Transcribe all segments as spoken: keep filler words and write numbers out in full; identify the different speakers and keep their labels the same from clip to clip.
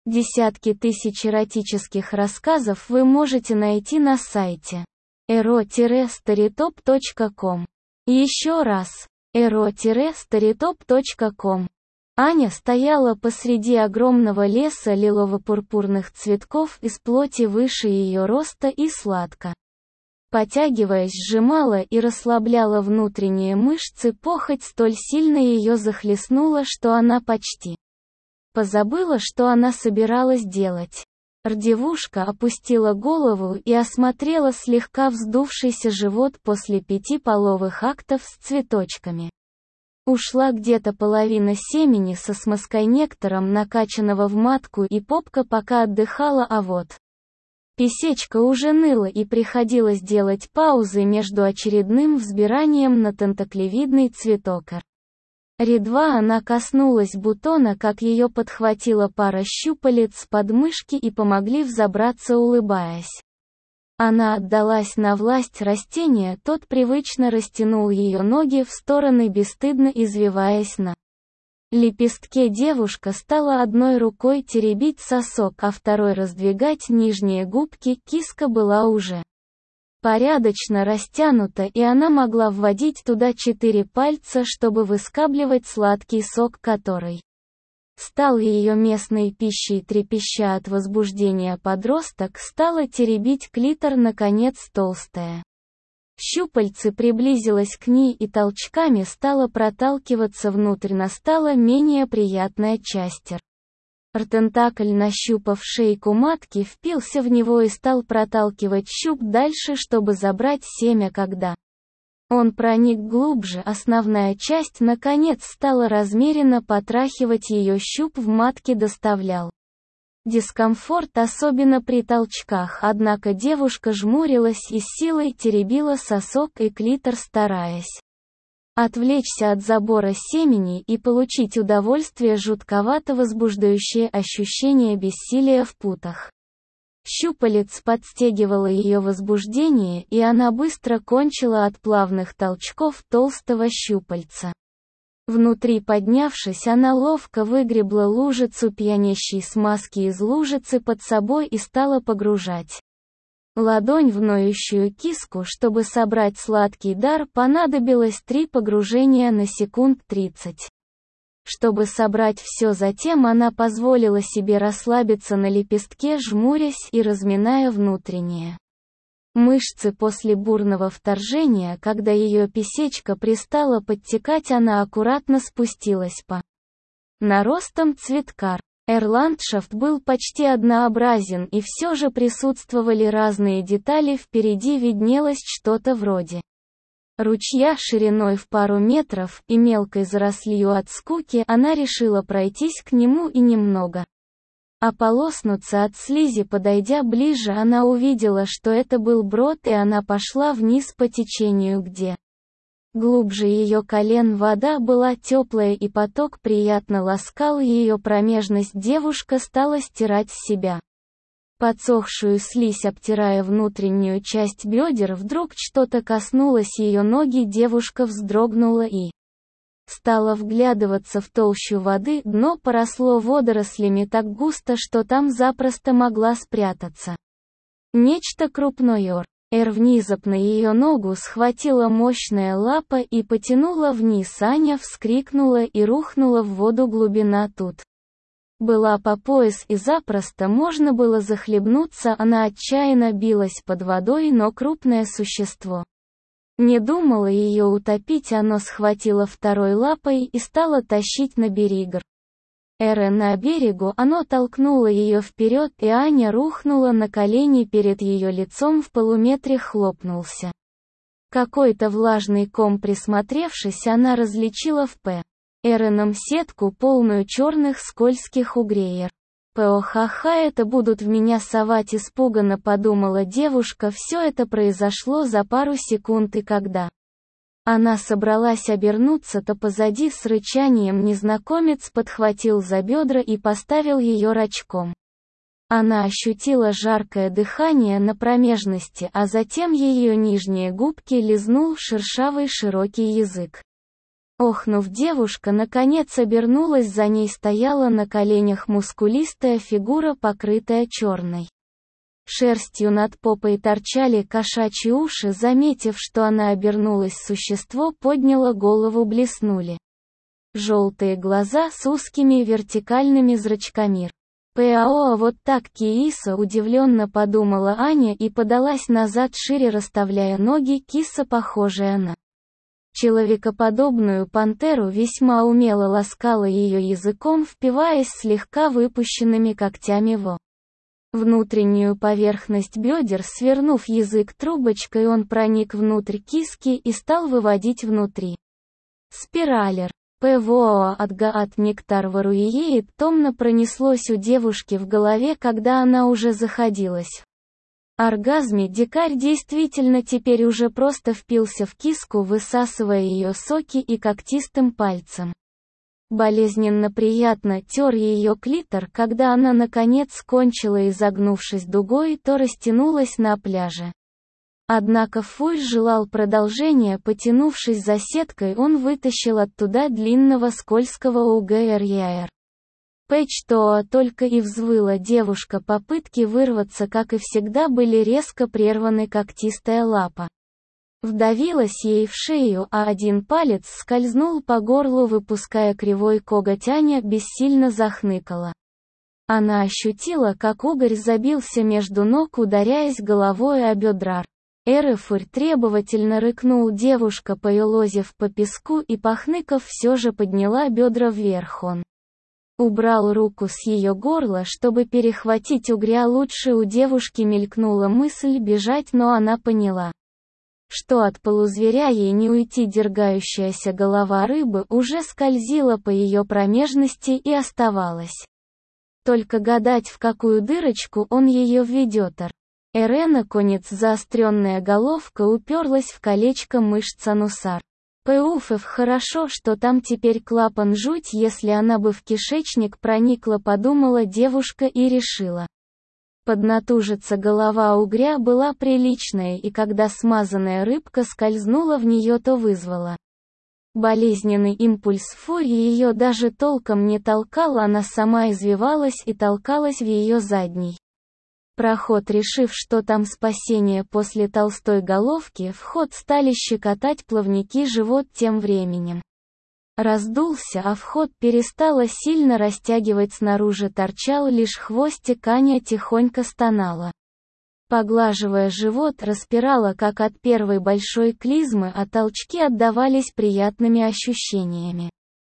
Speaker 1: Десятки тысяч эротических рассказов вы можете найти на сайте эро старитоп точка ком. Еще раз, эро старитоп точка ком. Аня стояла посреди огромного леса лилово-пурпурных цветков из плоти выше ее роста и сладко, потягиваясь, сжимала и расслабляла внутренние мышцы, похоть столь сильно ее захлестнула, что она почти позабыла, что она собиралась делать. Рдевушка опустила голову и осмотрела слегка вздувшийся живот после пяти половых актов с цветочками. Ушла где-то половина семени со смазкой нектаром, накачанного в матку, и попка пока отдыхала, а вот писечка уже ныла и приходилось делать паузы между очередным взбиранием на тентаклевидный цветок. Редва она коснулась бутона, как ее подхватила пара щупалец с подмышки и помогли взобраться, улыбаясь. Она отдалась на власть растения, тот привычно растянул ее ноги в стороны, бесстыдно извиваясь на лепестке. Девушка стала одной рукой теребить сосок, а второй раздвигать нижние губки. Киска была уже порядочно растянута, и она могла вводить туда четыре пальца, чтобы выскабливать сладкий сок, который стал ее местной пищей. Трепеща от возбуждения, подросток стала теребить клитор, наконец толстая щупальце приблизилась к ней и толчками стала проталкиваться внутрь, настала менее приятная часть. Ртентакль, нащупав шейку матки, впился в него и стал проталкивать щуп дальше, чтобы забрать семя. Когда он проник глубже, основная часть наконец стала размеренно потрахивать ее. Щуп в матке доставлял дискомфорт, особенно при толчках, однако девушка жмурилась и с силой теребила сосок и клитор, стараясь отвлечься от забора семени и получить удовольствие, жутковато возбуждающее ощущение бессилия в путах. Щупалец подстегивало ее возбуждение, и она быстро кончила от плавных толчков толстого щупальца. Внутри поднявшись, она ловко выгребла лужицу пьянящей смазки из лужицы под собой и стала погружать ладонь в ноющую киску. Чтобы собрать сладкий дар, понадобилось три погружения на секунд тридцать. Чтобы собрать все, затем она позволила себе расслабиться на лепестке, жмурясь и разминая внутренние мышцы после бурного вторжения. Когда ее писечка пристала подтекать, она аккуратно спустилась по наростам цветка. Эрландшафт был почти однообразен, и все же присутствовали разные детали. Впереди виднелось что-то вроде ручья шириной в пару метров и мелкой зарослью. От скуки она решила пройтись к нему и немного ополоснуться от слизи. Подойдя ближе, она увидела, что это был брод, и она пошла вниз по течению, где глубже ее колен вода была теплая, и поток приятно ласкал ее промежность. Девушка стала стирать с себя подсохшую слизь, обтирая внутреннюю часть бедер. Вдруг что-то коснулось ее ноги, девушка вздрогнула и стала вглядываться в толщу воды. Дно поросло водорослями так густо, что там запросто могла спрятаться нечто крупное. Эр внезапно ее ногу схватила мощная лапа и потянула вниз. Аня вскрикнула и рухнула в воду. Глубина тут была по пояс, и запросто можно было захлебнуться. Она отчаянно билась под водой, но крупное существо не думало ее утопить. Оно схватило второй лапой и стало тащить на берег. Эра на берегу, оно толкнуло ее вперед, и Аня рухнула на колени перед ее лицом. В полуметре хлопнулся какой-то влажный ком. Присмотревшись, она различила в П. Эреном сетку, полную черных скользких угреер. «Похаха, это будут в меня совать», — испуганно подумала девушка. Все это произошло за пару секунд, и когда она собралась обернуться, то позади с рычанием незнакомец подхватил за бедра и поставил ее рачком. Она ощутила жаркое дыхание на промежности, а затем ее нижние губки лизнул шершавый широкий язык. Охнув, девушка наконец обернулась, за ней стояла на коленях мускулистая фигура, покрытая черной шерстью, над попой торчали кошачьи уши. Заметив, что она обернулась, существо подняло голову, блеснули желтые глаза с узкими вертикальными зрачками. «Пао, вот так киса!» — удивленно подумала Аня и подалась назад, шире расставляя ноги. Киса, похожая на человекоподобную пантеру, весьма умело ласкала ее языком, впиваясь слегка выпущенными когтями во внутреннюю поверхность бедер. Свернув язык трубочкой, он проник внутрь киски и стал выводить внутри спиралер. ПВО от гаат нектар воруеет, томно пронеслось у девушки в голове, когда она уже заходилась в оргазме. Дикарь действительно теперь уже просто впился в киску, высасывая ее соки, и когтистым пальцем болезненно приятно тер ее клитор. Когда она наконец кончила, изогнувшись дугой, то растянулась на пляже. Однако Фурь желал продолжения. Потянувшись за сеткой, он вытащил оттуда длинного скользкого угряр. Пэч-то только и взвыла девушка. Попытки вырваться, как и всегда, были резко прерваны. Когтистая лапа вдавилась ей в шею, а один палец скользнул по горлу, выпуская кривой коготь. Аня бессильно захныкала. Она ощутила, как угорь забился между ног, ударяясь головой о бедра. Эрефурь требовательно рыкнул. Девушка, поелозив по песку и похныкав, все же подняла бедра вверх. Он убрал руку с ее горла, чтобы перехватить угря. Лучше у девушки мелькнула мысль бежать, но она поняла, что от полузверя ей не уйти. Дергающаяся голова рыбы уже скользила по ее промежности, и оставалось только гадать, в какую дырочку он ее введет. Эрена конец, заостренная головка уперлась в колечко мышц анусар. Пуфф, хорошо, что там теперь клапан. Жуть, если она бы в кишечник проникла, подумала девушка и решила поднатужиться. Голова угря была приличная, и когда смазанная рыбка скользнула в нее, то вызвала болезненный импульс. Фурь ее даже толком не толкал, она сама извивалась и толкалась в ее задний проход. Решив, что там спасение после толстой головки, в ход стали щекотать плавники. Живот тем временем раздулся, а вход перестала сильно растягивать. Снаружи торчал лишь хвостик. Аня тихонько стонала, поглаживая живот, распирала, как от первой большой клизмы, а толчки отдавались приятными ощущениями.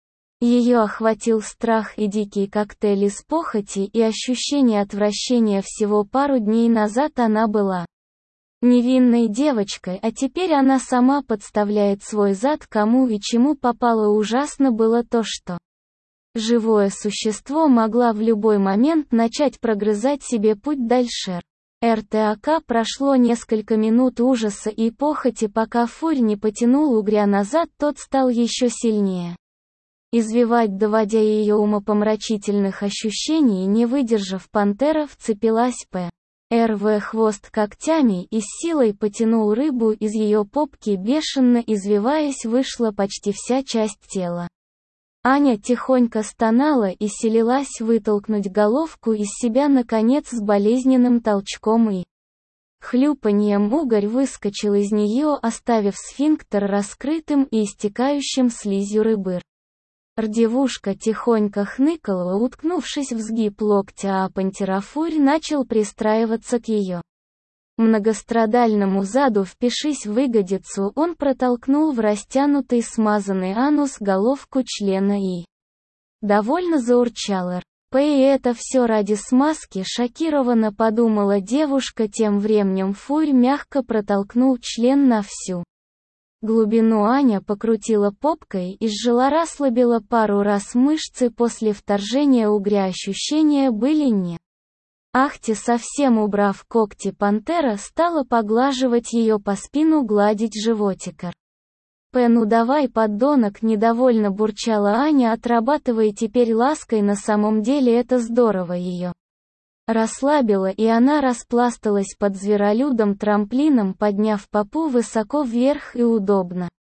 Speaker 1: Ее охватил страх и дикий коктейль из похоти и ощущения отвращения. Всего пару дней назад она была невинной девочкой, а теперь она сама подставляет свой зад кому и чему попало. Ужасно было то, что живое существо могла в любой момент начать прогрызать себе путь дальше. РТАК прошло несколько минут ужаса и похоти, пока Фурь не потянул угря назад. Тот стал еще сильнее извивать, доводя ее умопомрачительных ощущений. Не выдержав, пантера вцепилась П. РВ хвост когтями и с силой потянул рыбу из ее попки. Бешено извиваясь, вышла почти вся часть тела. Аня тихонько стонала и силилась вытолкнуть головку из себя. Наконец, с болезненным толчком и хлюпаньем угорь выскочил из нее, оставив сфинктер раскрытым и истекающим слизью рыбы. Девушка тихонько хныкала, уткнувшись в сгиб локтя, а пантерофурь начал пристраиваться к ее многострадальному заду. Впившись в ягодицу, он протолкнул в растянутый смазанный анус головку члена и довольно заурчал. «П, и это все ради смазки», — шокированно подумала девушка. Тем временем Фурь мягко протолкнул член на всю глубину. Аня покрутила попкой и сжала, расслабила пару раз мышцы. После вторжения угря ощущения были не ахти. Совсем убрав когти, пантера стала поглаживать ее по спину, гладить животик. «П, ну давай, подонок», — недовольно бурчала Аня, отрабатывая теперь лаской. На самом деле это здорово ее расслабило, и она распласталась под зверолюдом трамплином, подняв попу высоко вверх и удобно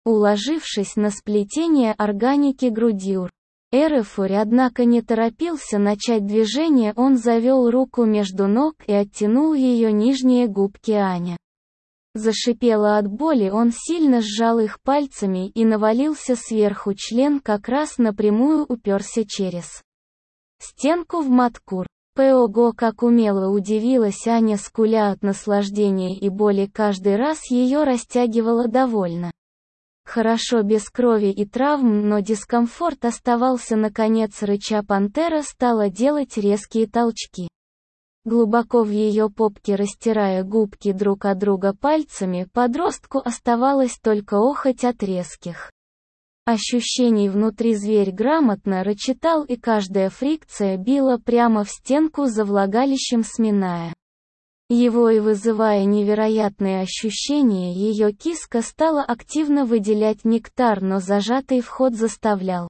Speaker 1: уложившись на сплетение органики грудью. Эрефурь однако не торопился начать движение, он завел руку между ног и оттянул ее нижние губки. Аня зашипела от боли, он сильно сжал их пальцами и навалился сверху, член как раз напрямую уперся через стенку в маткур. Ого, как умело, удивилась Аня, скуля от наслаждения и боли, каждый раз ее растягивало довольно хорошо, без крови и травм, но дискомфорт оставался. Наконец, рыча, пантера стала делать резкие толчки глубоко в ее попке, растирая губки друг от друга пальцами. Подростку оставалось только охоть от резких ощущений внутри. Зверь грамотно рычал, и каждая фрикция била прямо в стенку за влагалищем, сминая его и вызывая невероятные ощущения. Ее киска стала активно выделять нектар, но зажатый вход заставлял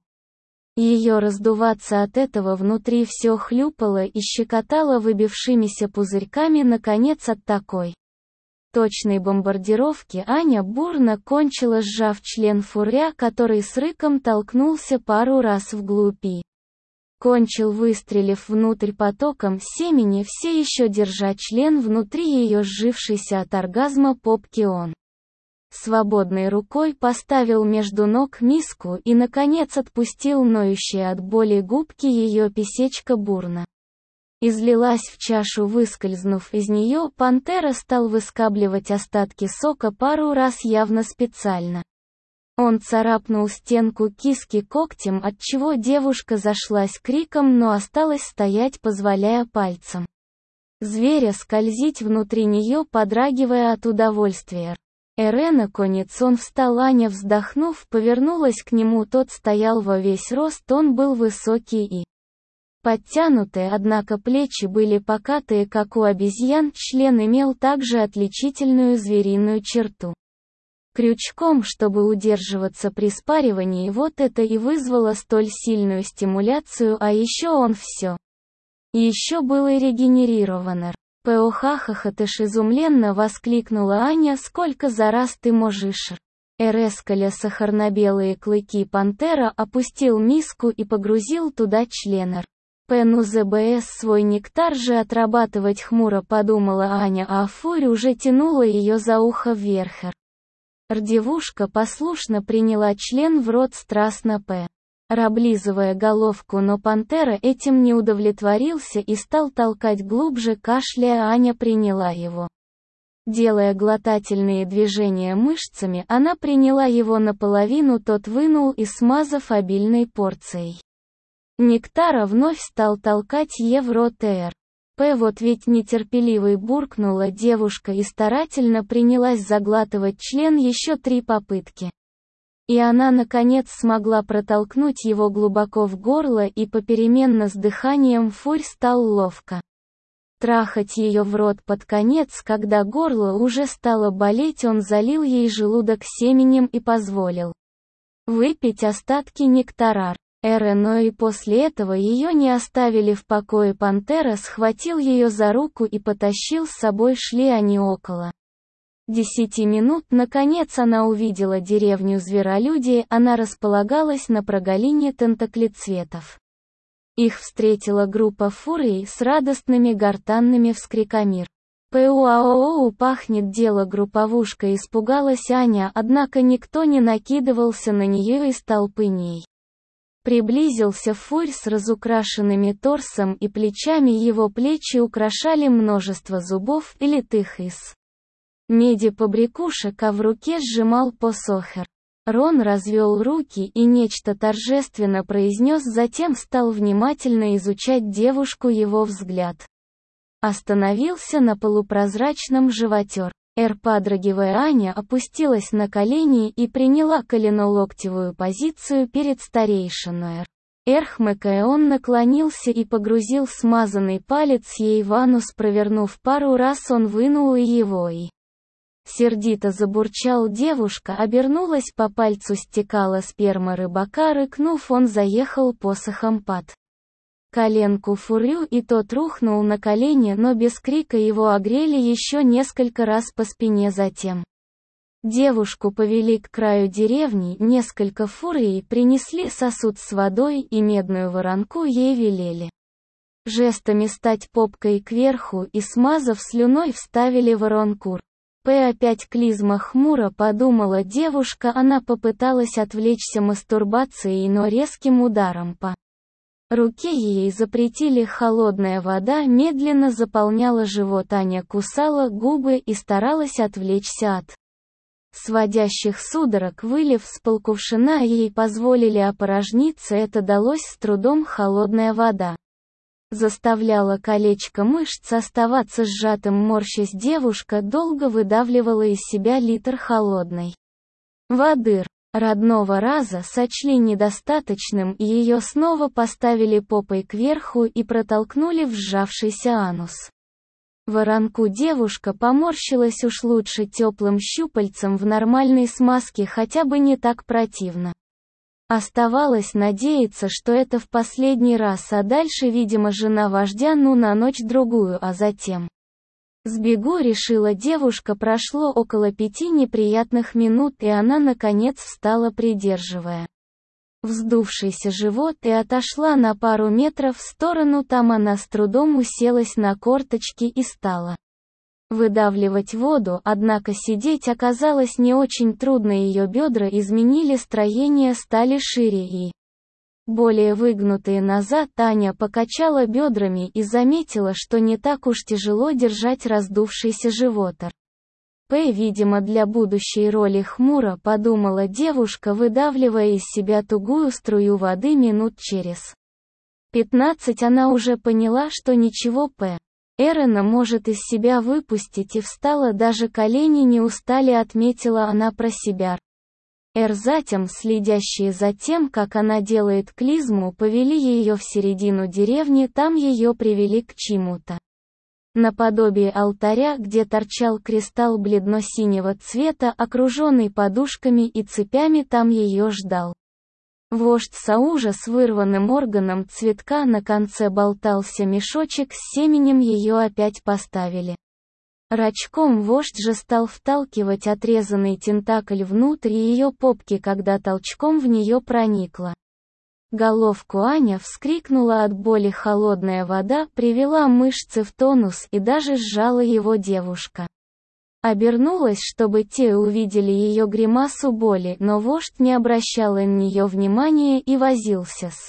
Speaker 1: ее раздуваться от этого. Внутри все хлюпало и щекотало выбившимися пузырьками. Наконец, от такой точной бомбардировки Аня бурно кончила, сжав член Фурря, который с рыком толкнулся пару раз вглубь и кончил, выстрелив внутрь потоком семени, все еще держа член внутри ее сжившейся от оргазма попки. Он свободной рукой поставил между ног миску и, наконец, отпустил ноющие от боли губки. Ее писечка бурно излилась в чашу. Выскользнув из нее, пантера стал выскабливать остатки сока пару раз, явно специально. Он царапнул стенку киски когтем, отчего девушка зашлась криком, но осталась стоять, позволяя пальцам зверя скользить внутри нее, подрагивая от удовольствия. Эре, наконец он встал. Аня, вздохнув, повернулась к нему. Тот стоял во весь рост, он был высокий и подтянутый, однако плечи были покатые, как у обезьян. Член имел также отличительную звериную черту крючком, чтобы удерживаться при спаривании. Вот это и вызвало столь сильную стимуляцию, а еще он все еще был и регенерирован. «Похахахатыш!» — изумленно воскликнула Аня. «Сколько за раз ты можешь?» Эрескаля сахарнобелые клыки. Пантера опустил миску и погрузил туда член. «Ну збс свой нектар же отрабатывать», — хмуро подумала Аня, а Фурь уже тянула ее за ухо вверх. Девушка послушно приняла член в рот, страстно п. облизывая головку, но пантера этим не удовлетворился и стал толкать глубже. Кашляя, Аня приняла его. Делая глотательные движения мышцами, она приняла его наполовину, тот вынул и, смазав обильной порцией нектара, вновь стал толкать е в рот. Р. П. Вот ведь нетерпеливый, буркнула девушка и старательно принялась заглатывать член. Еще три попытки. И она, наконец, смогла протолкнуть его глубоко в горло, и попеременно с дыханием Фурь стал ловко трахать ее в рот. Под конец, когда горло уже стало болеть, он залил ей желудок семенем и позволил выпить остатки нектара. Эре, но и после этого ее не оставили в покое. Пантера схватил ее за руку и потащил с собой. Шли они около десяти минут. Наконец она увидела деревню зверолюдей. Она располагалась на прогалине тентаклецветов. Их встретила группа фурий с радостными гортанными вскриками. «Пуаоу, пахнет дело!» групповушка, испугалась Аня, однако никто не накидывался на нее из толпы. Ней приблизился Фурь с разукрашенными торсом и плечами. Его плечи украшали множество зубов, литых из меди побрякушек, а в руке сжимал посохер. Рон развел руки и нечто торжественно произнес, затем стал внимательно изучать девушку. Его взгляд остановился на полупрозрачном животе. Эр, подрагивая, Аня опустилась на колени и приняла коленолоктевую позицию перед старейшиной. Эрхмыкая, он наклонился и погрузил смазанный палец ей в анус. Провернув пару раз, он вынул и его и сердито забурчал. Девушка обернулась, по пальцу стекала сперма рыбака. Рыкнув, он заехал посохом под коленку Фурью, и тот рухнул на колени, но без крика. Его огрели еще несколько раз по спине. Затем Девушку повели к краю деревни, несколько фурий принесли сосуд с водой и медную воронку ей велели жестами стать попкой кверху и, смазав слюной, вставили воронку. П. Опять клизма хмуро подумала девушка, она попыталась отвлечься мастурбацией, но резким ударом по руке ей запретили. Холодная вода медленно заполняла живот, Аня кусала губы и старалась отвлечься от сводящих судорог. Вылив с полкувшина ей позволили опорожниться, это далось с трудом. Холодная вода заставляла колечко мышц оставаться сжатым. Морщась, девушка долго выдавливала из себя литр холодной воды. Родного раза сочли недостаточным, и ее снова поставили попой кверху и протолкнули в сжавшийся анус. Воронку девушка поморщилась, уж лучше теплым щупальцем в нормальной смазке, хотя бы не так противно. Оставалось надеяться, что это в последний раз, а дальше, видимо, жена вождя ну на ночь-другую, а затем сбегу, решила девушка. Прошло около пяти неприятных минут, и она наконец встала, придерживая вздувшийся живот, и отошла на пару метров в сторону. Там она с трудом уселась на корточки и стала выдавливать воду, однако сидеть оказалось не очень трудно. Ее бедра изменили строение, стали шире и более выгнутые назад. Аня покачала бедрами и заметила, что не так уж тяжело держать раздувшийся живот. П. Видимо, для будущей роли хмуро подумала девушка, выдавливая из себя тугую струю воды. Минут через пятнадцать она уже поняла, что ничего П. Эрена может из себя выпустить, и встала, даже колени не устали, отметила она про себя. Р. Затем, следящие за тем, как она делает клизму, повели ее в середину деревни, там ее привели к чему-то наподобие алтаря, где торчал кристалл бледно-синего цвета, окруженный подушками и цепями. Там ее ждал вождь Саужа с вырванным органом цветка, на конце болтался мешочек с семенем. Ее опять поставили рачком. Вождь же стал вталкивать отрезанный тентакль внутрь ее попки, когда толчком в нее проникла головку. Аня вскрикнула от боли. Холодная вода привела мышцы в тонус, и даже сжала его. Девушка обернулась, чтобы те увидели ее гримасу боли, но вождь не обращал на нее внимания и возился с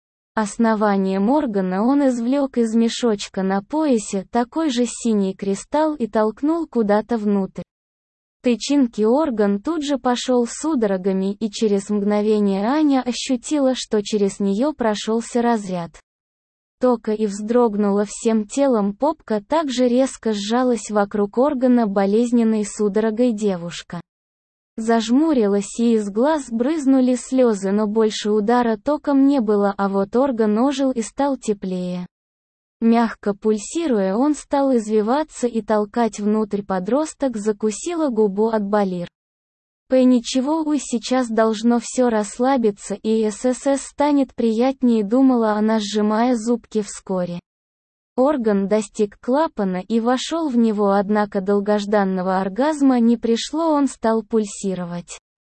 Speaker 1: основанием органа. Он извлек из мешочка на поясе такой же синий кристалл и толкнул куда-то внутрь тычинки. Орган тут же пошел судорогами, и через мгновение Аня ощутила, что через нее прошелся разряд тока, и вздрогнула всем телом. Попка также резко сжалась вокруг органа болезненной судорогой. Девушка зажмурилась, и из глаз брызнули слезы, но больше удара током не было, а вот орган ожил и стал теплее. Мягко пульсируя, он стал извиваться и толкать внутрь. Подросток закусила губу от боли. П. Ничего, уй, сейчас должно все расслабиться, и ССС станет приятнее, думала она, сжимая зубки. Вскоре орган достиг клапана и вошел в него, однако долгожданного оргазма не пришло, он стал пульсировать.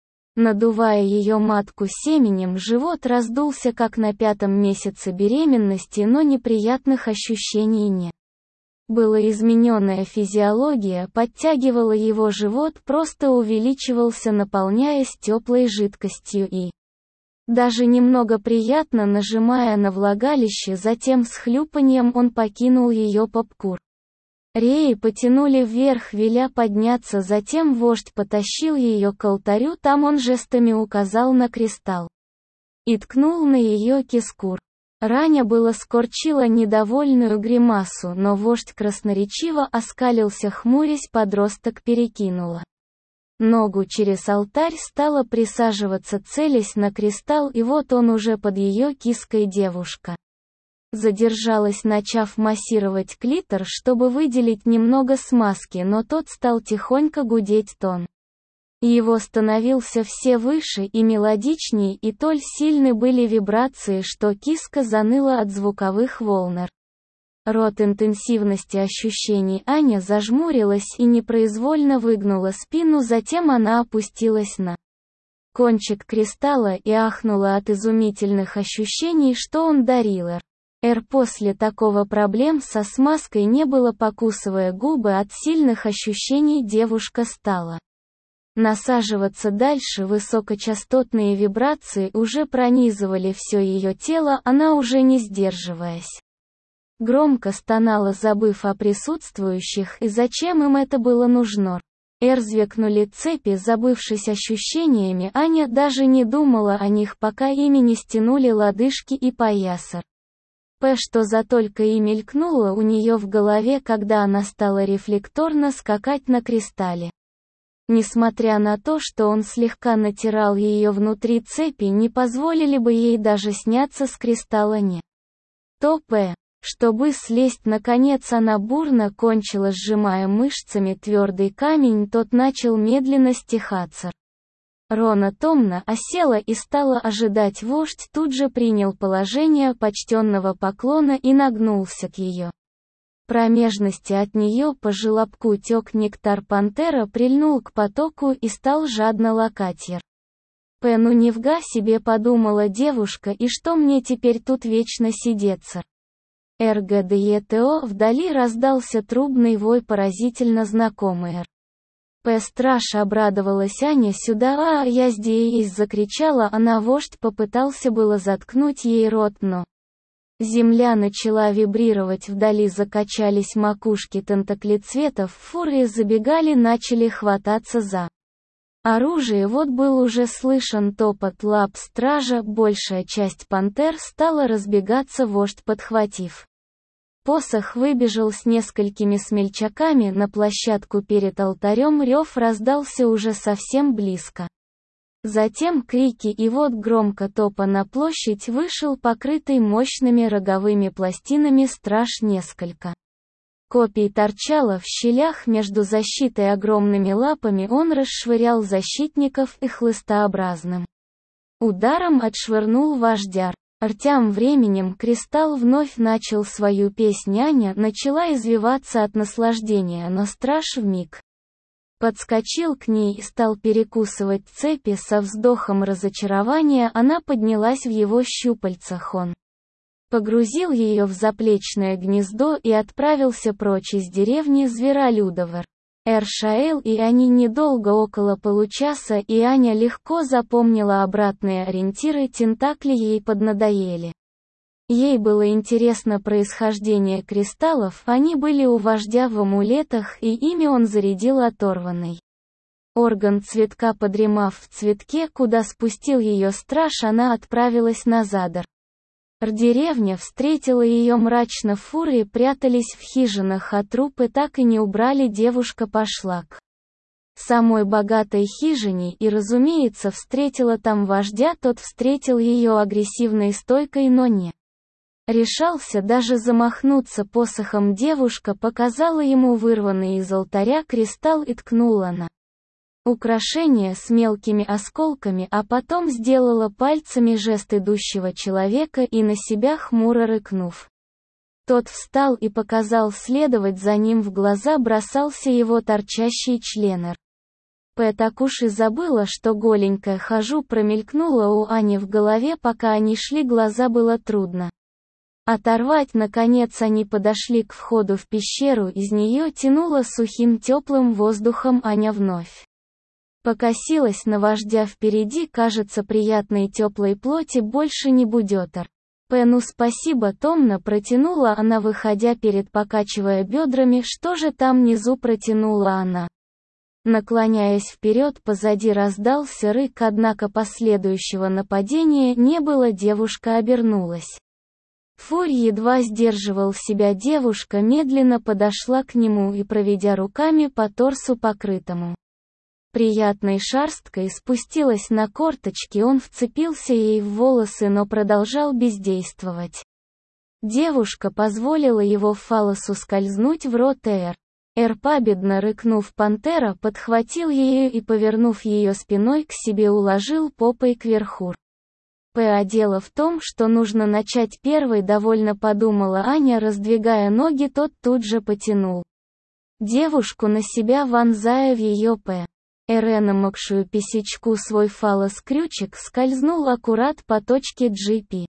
Speaker 1: Надувая ее матку семенем, живот раздулся как на пятом месяце беременности, но неприятных ощущений не было. Измененная физиология подтягивала его, живот просто увеличивался, наполняясь теплой жидкостью и даже немного приятно нажимая на влагалище. Затем с хлюпаньем он покинул ее попку. Реи потянули вверх, веля подняться. Затем вождь потащил ее к алтарю, там он жестами указал на кристалл и ткнул на ее кискур. Раня было скорчила недовольную гримасу, но вождь красноречиво оскалился, хмурясь. Подросток перекинула ногу через алтарь, стала присаживаться, целясь на кристалл, и вот он уже под ее киской. Девушка задержалась, начав массировать клитор, чтобы выделить немного смазки, но тот стал тихонько гудеть. Тон его становился все выше и мелодичней, и толь сильны были вибрации, что киска заныла от звуковых волн. Рот интенсивности ощущений. Аня зажмурилась и непроизвольно выгнула спину, затем она опустилась на кончик кристалла и ахнула от изумительных ощущений, что он дарил Эр. Эр после такого проблем со смазкой не было. Покусывая губы от сильных ощущений, девушка стала насаживаться дальше. Высокочастотные вибрации уже пронизывали все ее тело, она уже не сдерживаясь громко стонала, забыв о присутствующих и зачем им это было нужно. Эр звякнули цепи, забывшись ощущениями, Аня даже не думала о них, пока ими не стянули лодыжки и пояса. П. Что за только и мелькнуло у нее в голове, когда она стала рефлекторно скакать на кристалле. Несмотря на то, что он слегка натирал ее внутри, цепи не позволили бы ей даже сняться с кристалла, не то П. Чтобы слезть, наконец она бурно кончила, сжимая мышцами твердый камень, тот начал медленно стихаться. Рона томно осела и стала ожидать. Вождь тут же принял положение почтенного поклона и нагнулся к ее промежности. От нее по желобку тек нектар. Пантера прильнул к потоку и стал жадно лакать Эр. «П, ну нифига себе», подумала девушка, и что мне теперь тут вечно сидеться? РГДЕТО. Вдали раздался трубный вой, поразительно знакомый. Р. П. Страж, обрадовалась Аня, сюда, а я здесь, закричала она. Вождь попытался было заткнуть ей рот, но земля начала вибрировать, вдали закачались макушки тентаклецветов, фурии забегали, начали хвататься за оружие. Вот был уже слышен топот лап стража, большая часть пантер стала разбегаться. Вождь, подхватив посох, выбежал с несколькими смельчаками на площадку перед алтарем. Рев раздался уже совсем близко. Затем крики, и вот громко топа на площадь вышел покрытый мощными роговыми пластинами страж. Несколько копий торчало в щелях между защитой. Огромными лапами он расшвырял защитников и хлыстообразным ударом отшвырнул вождя. Р. Тем временем кристалл вновь начал свою песнь. Аня начала извиваться от наслаждения, но страж вмиг подскочил к ней и стал перекусывать цепи. Со вздохом разочарования она поднялась в его щупальцах. Он погрузил ее в заплечное гнездо и отправился прочь из деревни Зверолюдов. Эр-Шаэл и они недолго, около получаса, и Аня легко запомнила обратные ориентиры. Тентакли ей поднадоели. Ей было интересно происхождение кристаллов, они были у вождя в амулетах, и ими он зарядил оторванный орган цветка. Подремав в цветке, куда спустил ее страж, она отправилась назад. Р-деревня встретила ее мрачно. Фурии прятались в хижинах, а трупы так и не убрали. Девушка пошла к самой богатой хижине и, разумеется, встретила там вождя. Тот встретил ее агрессивной стойкой, но не решался даже замахнуться посохом. Девушка показала ему вырванный из алтаря кристалл и ткнула на украшение с мелкими осколками, а потом сделала пальцами жест идущего человека и на себя, хмуро рыкнув. Тот встал и показал следовать за ним. В глаза бросался его торчащий член. Р. П. так уж и забыла, что голенькая хожу, промелькнула у Ани в голове, пока они шли. Глаза было трудно оторвать. Наконец они подошли к входу в пещеру, из нее тянуло сухим теплым воздухом. Аня вновь покосилась на вождя впереди. Кажется, приятной теплой плоти больше не будет. Р. П. ну спасибо, томно протянула она, выходя перед, покачивая бедрами. Что же там внизу, протянула она, наклоняясь вперед. Позади раздался рык, однако последующего нападения не было. Девушка обернулась. Фурь едва сдерживал себя. Девушка медленно подошла к нему и, проведя руками по торсу, покрытому приятной шерсткой, спустилась на корточки. Он вцепился ей в волосы, но продолжал бездействовать. Девушка позволила его фаллосу скользнуть в рот. Эр. Эр, победно рыкнув, пантера подхватил ее и, повернув ее спиной к себе, уложил попой кверху. П. А дело в том, что нужно начать первой, довольно подумала Аня, раздвигая ноги, тот тут же потянул девушку на себя, вонзая в ее П. Р. намокшую писечку свой фалос-крючек скользнул аккурат по точке G P.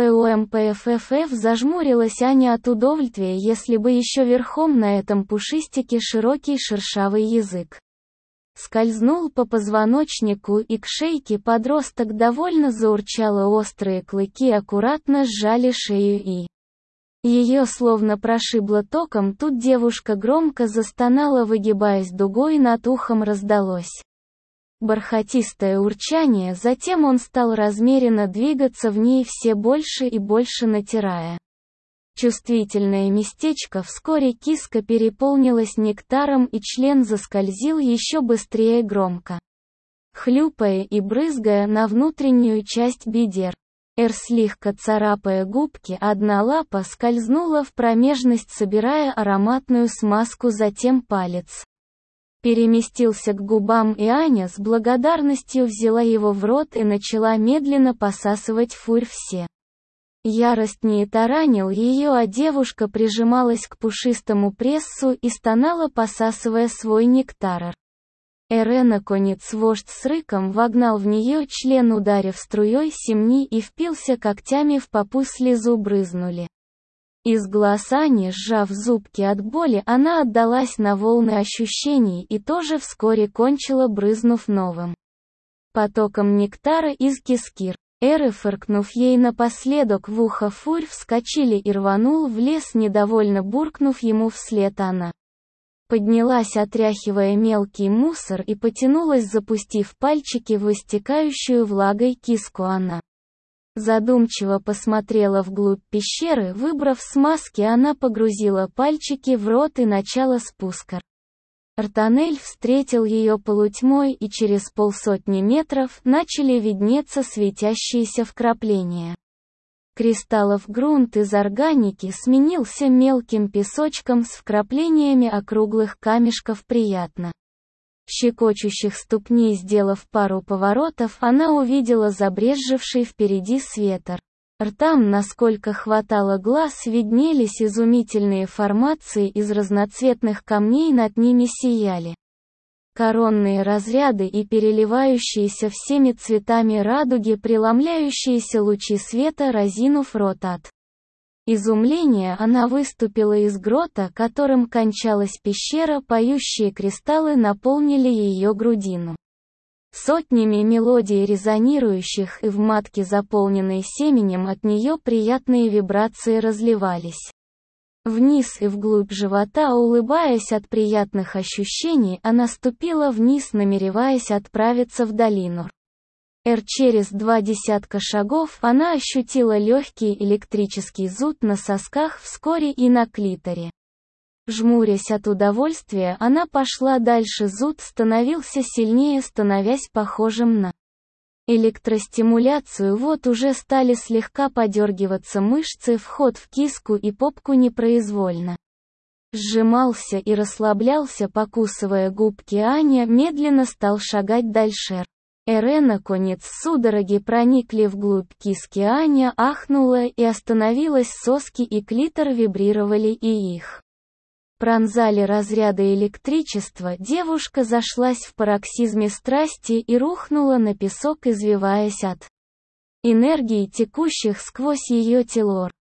Speaker 1: ПУМПФФФ зажмурилась Аня от удовольствия, если бы еще верхом на этом пушистике широкий шершавый язык скользнул по позвоночнику и к шейке, подросток довольно заурчала, острые клыки аккуратно сжали шею и ее словно прошибло током, тут девушка громко застонала, выгибаясь дугой, над ухом раздалось бархатистое урчание, затем он стал размеренно двигаться в ней, все больше и больше натирая чувствительное местечко. Вскоре киска переполнилась нектаром, и член заскользил еще быстрее, громко хлюпая и брызгая на внутреннюю часть бедер. Р. слегка царапая губки, одна лапа скользнула в промежность, собирая ароматную смазку, затем палец переместился к губам, и Аня с благодарностью взяла его в рот и начала медленно посасывать фурь. Все ярость не таранил ее, а девушка прижималась к пушистому прессу и стонала, посасывая свой нектар. Р. наконец вождь с рыком вогнал в нее член, ударив струей семни, и впился когтями в попу, слезу брызнули из глаз Ани. Сжав зубки от боли, она отдалась на волны ощущений и тоже вскоре кончила, брызнув новым потоком нектара из киски. Эры, фыркнув ей напоследок в ухо, фурь вскочили и рванул в лес, недовольно буркнув ему вслед. Она поднялась, отряхивая мелкий мусор, и потянулась, запустив пальчики в истекающую влагой киску. Она задумчиво посмотрела вглубь пещеры, выбрав смазки, она погрузила пальчики в рот и начала спуска. Ртоннель встретил ее полутьмой, и через полсотни метров начали виднеться светящиеся вкрапления кристаллов. Грунт из органики сменился мелким песочком с вкраплениями округлых камешков, приятно щекочущих ступней. Сделав пару поворотов, она увидела забрезживший впереди светер. Ртам, насколько хватало глаз, виднелись изумительные формации из разноцветных камней, над ними сияли коронные разряды и переливающиеся всеми цветами радуги преломляющиеся лучи света. Разинув рот от изумления, она выступила из грота, которым кончалась пещера. Поющие кристаллы наполнили ее грудину сотнями мелодий резонирующих, и в матке, заполненной семенем, от нее приятные вибрации разливались вниз и вглубь живота. Улыбаясь от приятных ощущений, она ступила вниз, намереваясь отправиться в долину Р. Через два десятка шагов она ощутила легкий электрический зуд на сосках, вскоре и на клиторе. Жмурясь от удовольствия, она пошла дальше. Зуд становился сильнее, становясь похожим на электростимуляцию. Вот уже стали слегка подергиваться мышцы, вход в киску и попку непроизвольно сжимался и расслаблялся, покусывая губки. Аня медленно стал шагать дальше. Р. наконец судороги проникли вглубь киски. Аня ахнула и остановилась, соски и клитор вибрировали, и их пронзали разряды электричества. Девушка зашлась в пароксизме страсти и рухнула на песок, извиваясь от энергии, текущих сквозь ее тело.